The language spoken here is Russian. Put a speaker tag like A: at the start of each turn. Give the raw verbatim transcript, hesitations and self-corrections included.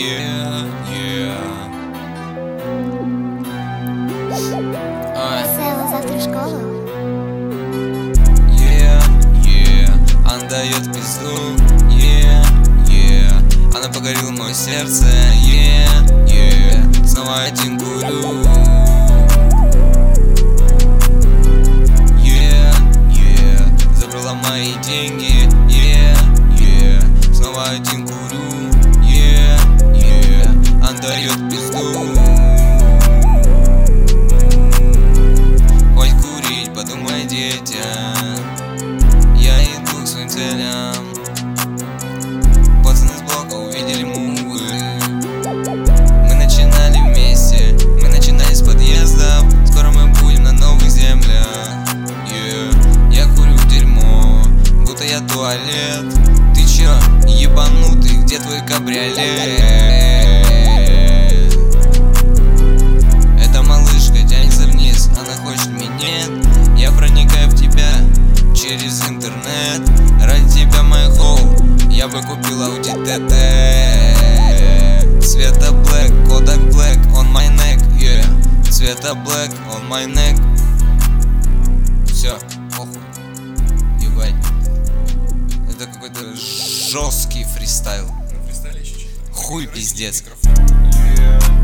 A: yeah, yeah. Ай.
B: Сэла завтра в школу.
A: Yeah, yeah. Она дает пизду. Yeah, yeah. Она покорила мое сердце. Yeah, yeah. Снова один курю. Yeah, yeah. Забрала мои деньги. Yeah, yeah. Снова один курю. Yeah, yeah. Она дает пизду. Хоть курить, подумай, детям. Я иду к своим целям. Пацаны с блока увидели мувы. Мы начинали вместе, мы начинали с подъездов. Скоро мы будем на новых землях. Yeah. Я курю дерьмо, будто я туалет. Ты чё, ебанутый, где твой кабриолет? Эта малышка тянется вниз, она хочет минет. Я проникаю в тебя через интернет. Ради тебя, мой хоу, я бы купил Audi ти ти. Цвета black, Kodak black on my neck, yeah. Цвета black on my neck. Все, похуй. Ебать. Это какой-то жесткий фристайл. Хуй пиздец.
C: Yeah.